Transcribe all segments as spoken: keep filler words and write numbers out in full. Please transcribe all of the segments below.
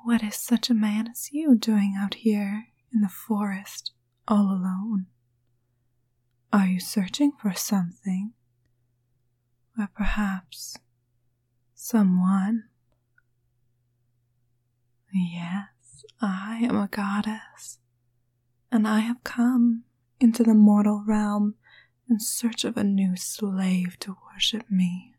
what is such a man as you doing out here in the forest all alone? Are you searching for something? Or perhaps someone? Yes, I am a goddess, and I have come into the mortal realm in search of a new slave to worship me.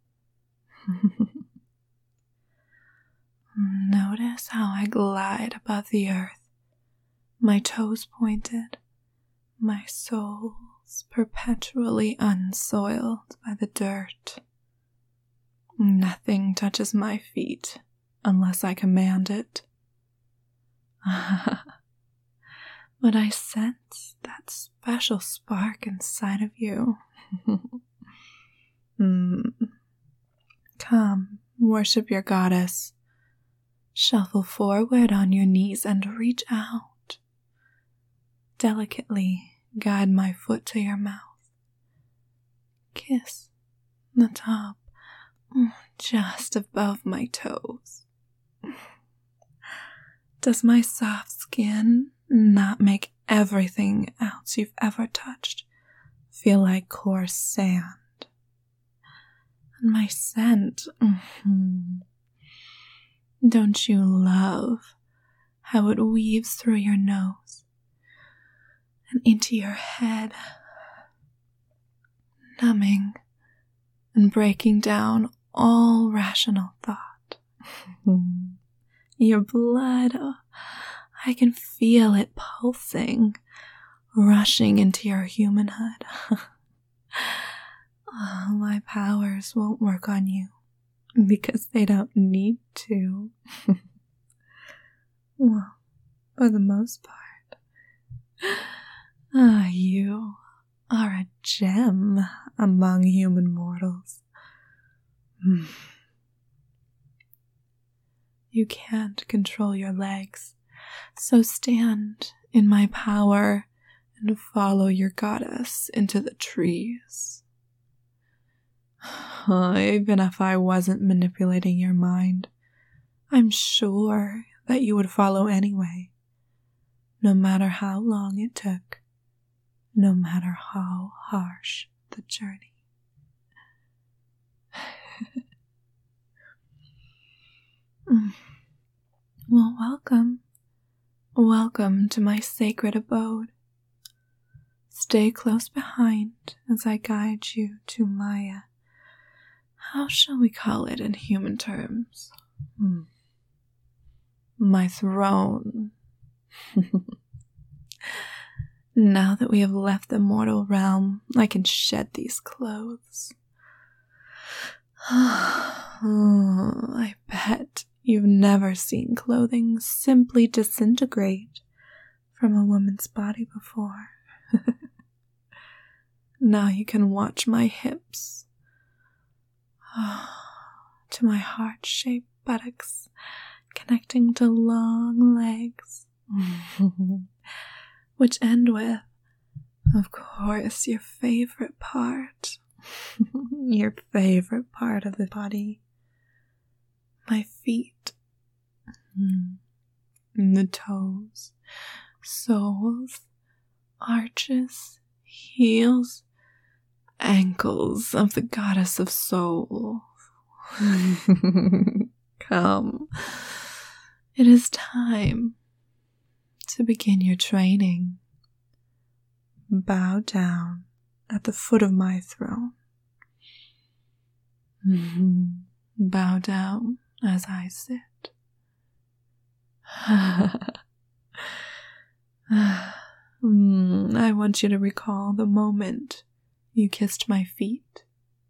Notice how I glide above the earth, my toes pointed, my soles perpetually unsoiled by the dirt. Nothing touches my feet unless I command it. But I sense that special spark inside of you. mm. Come, worship your goddess. Shuffle forward on your knees and reach out. Delicately guide my foot to your mouth. Kiss the top just above my toes. Does my soft skin not make everything else you've ever touched feel like coarse sand? And my scent, mm-hmm. Don't you love how it weaves through your nose and into your head, numbing and breaking down all rational thought? Your blood, oh, I can feel it pulsing, rushing into your humanhood. Oh, my powers won't work on you because they don't need to. Well, for the most part, ah, you are a gem among human mortals. You can't control your legs, so stand in my power and follow your goddess into the trees. Even if I wasn't manipulating your mind, I'm sure that you would follow anyway, no matter how long it took, no matter how harsh the journey. Well, welcome. Welcome to my sacred abode. Stay close behind as I guide you to my, how shall we call it in human terms? Hmm. My throne. Now that we have left the mortal realm, I can shed these clothes. Oh, I bet you've never seen clothing simply disintegrate from a woman's body before. Now you can watch my hips, oh, to my heart-shaped buttocks connecting to long legs, which end with, of course, your favorite part. Your favorite part of the body. My feet. Mm. The toes. Soles. Arches. Heels. Ankles of the goddess of soul. Come. It is time to begin your training. Bow down at the foot of my throne. Mm-hmm. Bow down as I sit. mm, I want you to recall the moment you kissed my feet.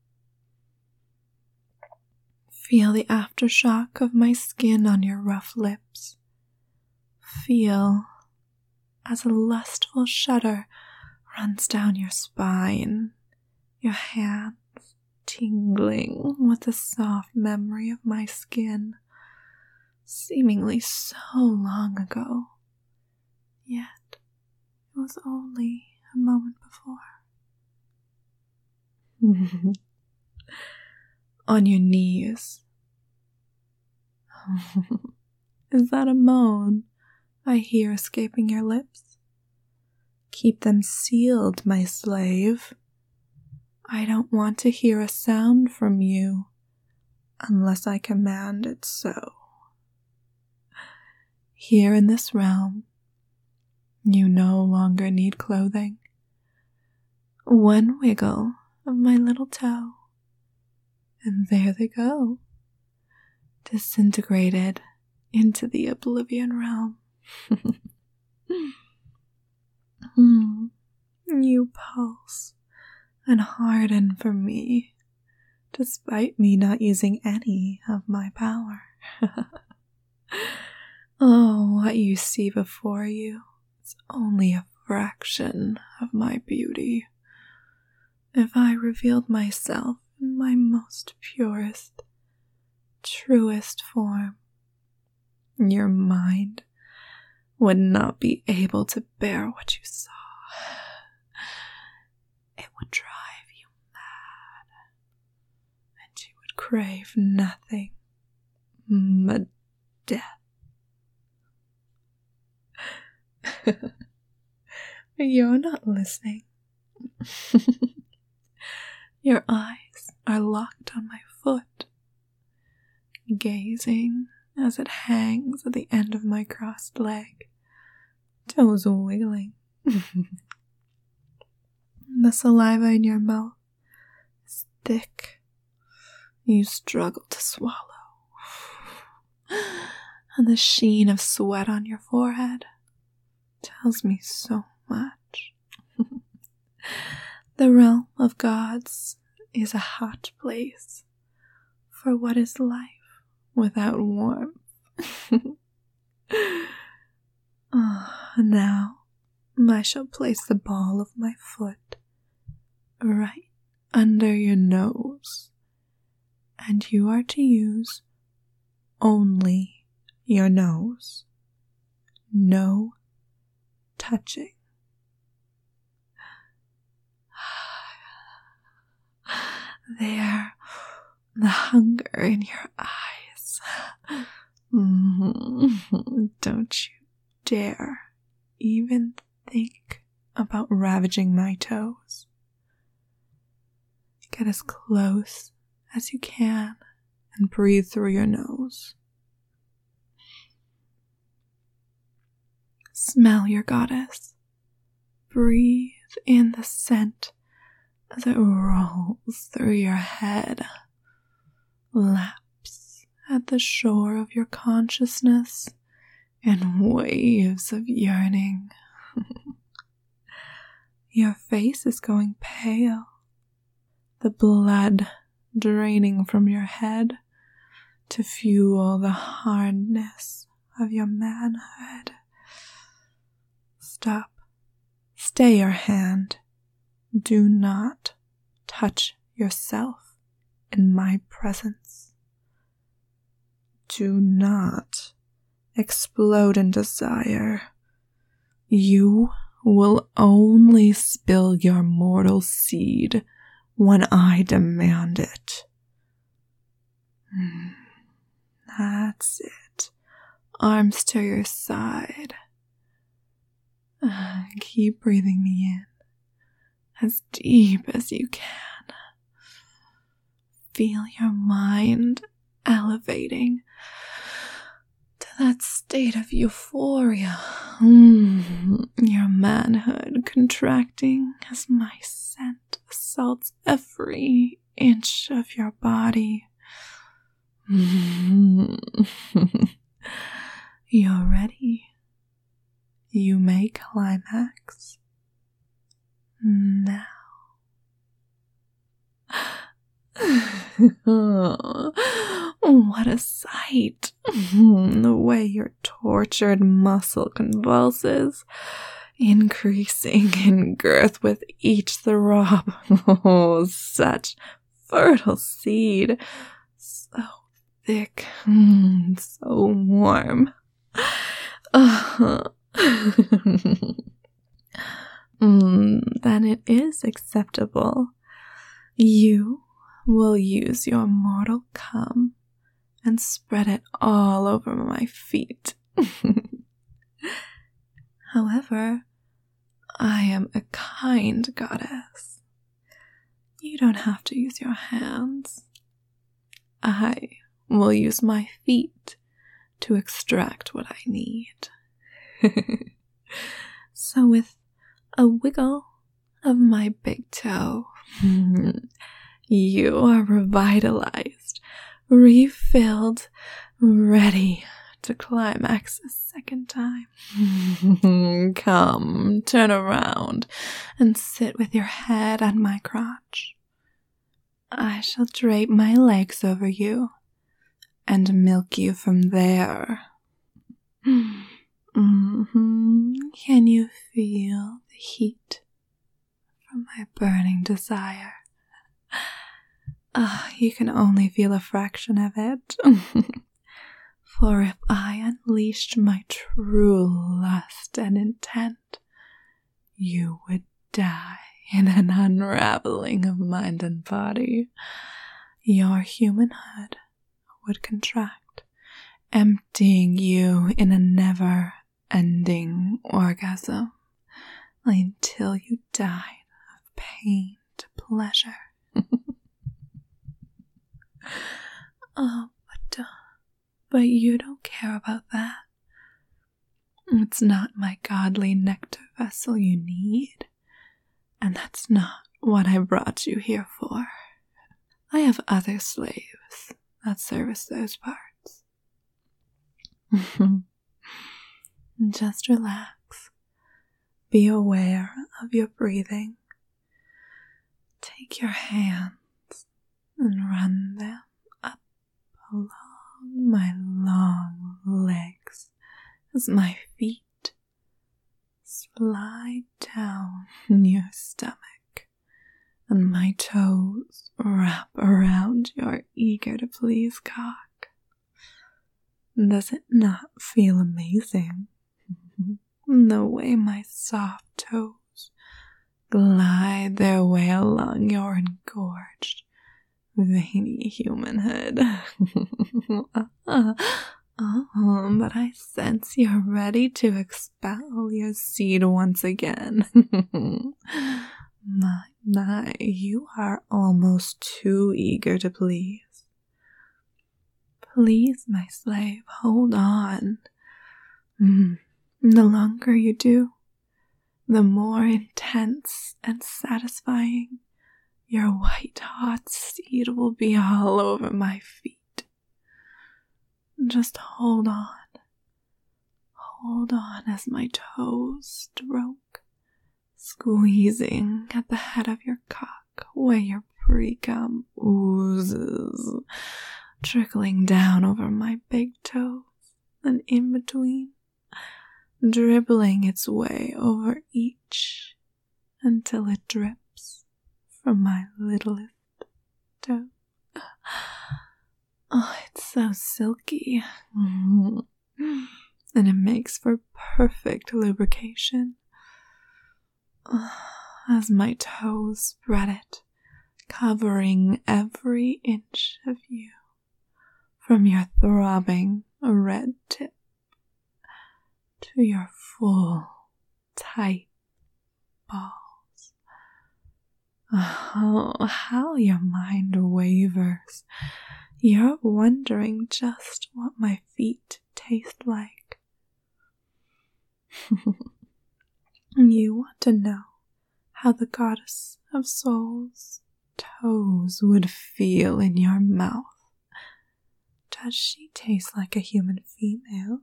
Feel the aftershock of my skin on your rough lips. Feel as a lustful shudder runs down your spine, your hands tingling with the soft memory of my skin, seemingly so long ago, yet it was only a moment before. On your knees. Is that a moan I hear escaping your lips? Keep them sealed, my slave. I don't want to hear a sound from you unless I command it so. Here in this realm, you no longer need clothing. One wiggle of my little toe, and there they go, disintegrated into the oblivion realm. hmm. You pulse and harden for me, despite me not using any of my power. Oh, what you see before you is only a fraction of my beauty. If I revealed myself in my most purest, truest form, your mind would not be able to bear what you saw. It would drive you mad, and you would crave nothing but death. You're not listening. Your eyes are locked on my foot, gazing as it hangs at the end of my crossed leg, toes wiggling. The saliva in your mouth is thick. You struggle to swallow. And the sheen of sweat on your forehead tells me so much. The realm of gods is a hot place for what is life without warmth. Oh, now I shall place the ball of my foot right under your nose, and you are to use only your nose. No touching. There, the hunger in your eyes. Mm-hmm. Don't you dare even think about ravaging my toes. Get as close as you can and breathe through your nose. Smell your goddess. Breathe in the scent as it rolls through your head, laps at the shore of your consciousness in waves of yearning. Your face is going pale, the blood draining from your head to fuel the hardness of your manhood. Stop. Stay your hand. Do not touch yourself in my presence. Do not explode in desire. You will only spill your mortal seed when I demand it. That's it. Arms to your side. Keep breathing me in as deep as you can. Feel your mind elevating to that state of euphoria. Mm, your manhood contracting as my scent assaults every inch of your body. You're ready. You may climax now. What a sight. The way your tortured muscle convulses, increasing in girth with each throb. Oh, such fertile seed. So thick, so warm. Uh, mm, then it is acceptable. You will use your mortal cum and spread it all over my feet. However, I am a kind goddess. You don't have to use your hands. I will use my feet to extract what I need. So with a wiggle of my big toe, you are revitalized, refilled, ready to climax a second time. Come, turn around and sit with your head on my crotch. I shall drape my legs over you and milk you from there. Mm-hmm. Can you feel the heat from my burning desire? Ah, uh, you can only feel a fraction of it. For if I unleashed my true lust and intent, you would die in an unraveling of mind and body. Your humanhood would contract, emptying you in a never-ending orgasm until you died of pain to pleasure. Oh, but, uh, but you don't care about that. It's not my godly nectar vessel you need, and that's not what I brought you here for. I have other slaves that service those parts. Just relax. Be aware of your breathing. Take your hands and run them up along my long legs as my feet slide down your stomach and my toes wrap around your eager-to-please cock. Does it not feel amazing? The way my soft toes glide their way along your engorged, veiny humanhood. Oh, but I sense you're ready to expel your seed once again. My, my, you are almost too eager to please. Please, my slave, hold on. Mm. The longer you do, the more intense and satisfying your white hot seed will be all over my feet. Just hold on. Hold on as my toes stroke, squeezing at the head of your cock where your pre-cum oozes, trickling down over my big toes and in between, dribbling its way over each until it drips from my littlest toe. Oh, it's so silky, and it makes for perfect lubrication. As my toes spread it, covering every inch of you, from your throbbing red tip to your full, tight balls. Oh, how your mind wavers. You're wondering just what my feet taste like. You want to know how the goddess of souls' toes would feel in your mouth. Does she taste like a human female?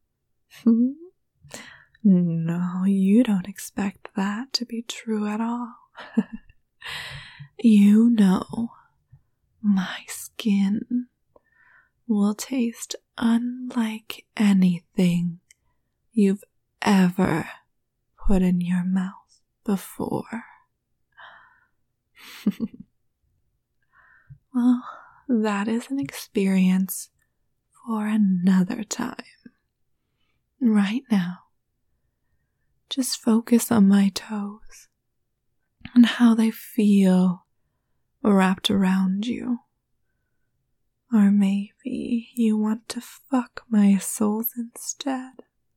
No, you don't expect that to be true at all. You know, my skin will taste unlike anything you've ever put in your mouth before. Well, that is an experience for another time. Right now, just focus on my toes and how they feel wrapped around you. Or maybe you want to fuck my soles instead.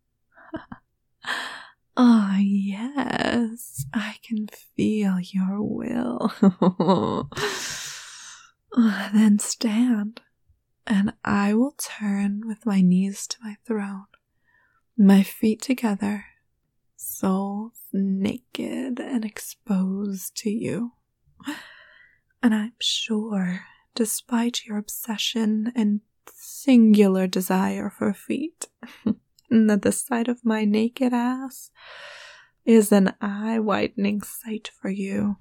Ah, yes, I can feel your will. Then stand, and I will turn with my knees to my throne, my feet together, soles naked and exposed to you. And I'm sure, despite your obsession and singular desire for feet, that the sight of my naked ass is an eye-widening sight for you.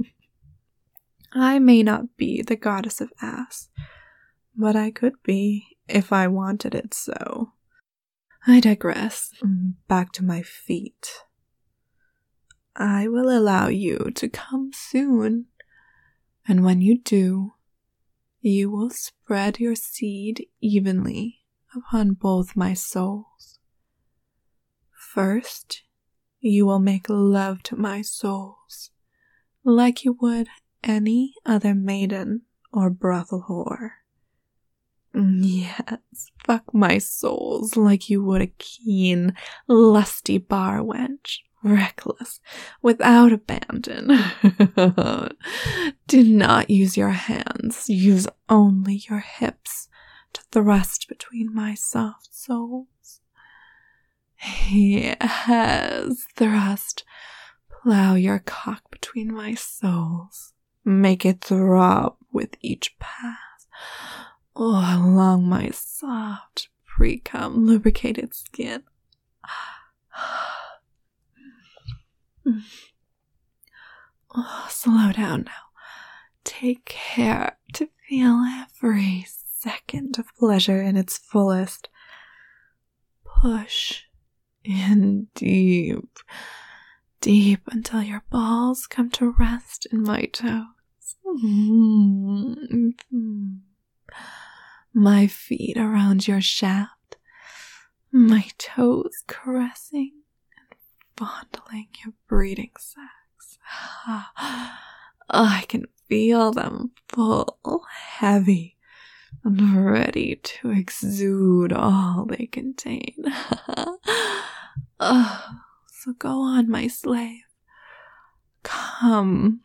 I may not be the goddess of ass, but I could be if I wanted it so. I digress. Back to my feet. I will allow you to come soon, and when you do, you will spread your seed evenly upon both my soles. First, you will make love to my soles, like you would any other maiden or brothel whore. Yes, fuck my soles like you would a keen, lusty bar wench, reckless, without abandon. Do not use your hands, use only your hips to thrust between my soft soles. Yes, thrust, plow your cock between my soles, make it throb with each pass, oh, along my soft, pre-cum lubricated skin. Oh, slow down now. Take care to feel every second of pleasure in its fullest. Push in deep, deep until your balls come to rest in my toes. My feet around your shaft, my toes caressing and fondling your breeding sacs. I can feel them full, heavy, and ready to exude all they contain. Oh, so go on, my slave. Come,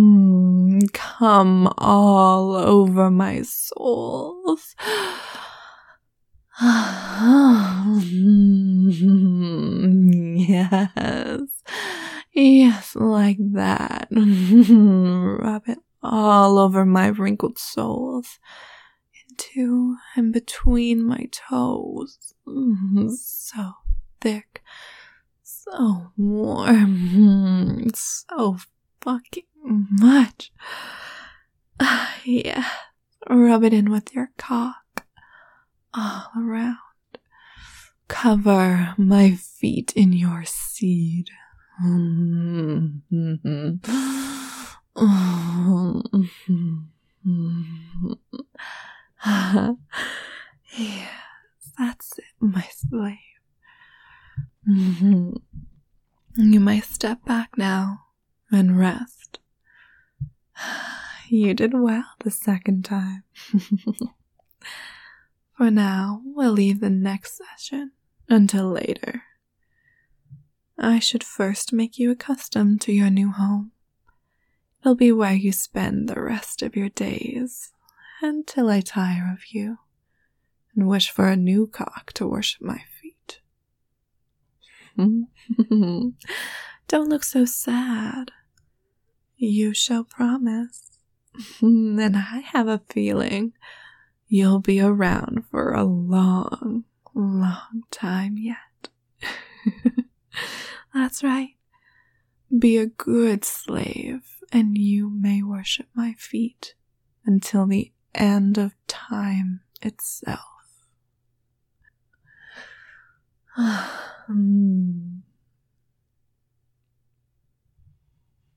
come all over my soles. Yes, yes, like that. Rub it all over my wrinkled soles, into and between my toes. So thick, so warm, so fucking much. Yeah, rub it in with your cock, all around. Cover my feet in your seed. Yes, that's it, my slave. Mm-hmm. You may step back now and rest. You did well the second time. For now, we'll leave the next session until later. I should first make you accustomed to your new home. It'll be where you spend the rest of your days until I tire of you and wish for a new cock to worship my feet. Don't look so sad. You shall promise. And I have a feeling you'll be around for a long, long time yet. That's right. Be a good slave, and you may worship my feet until the end of time itself. mm.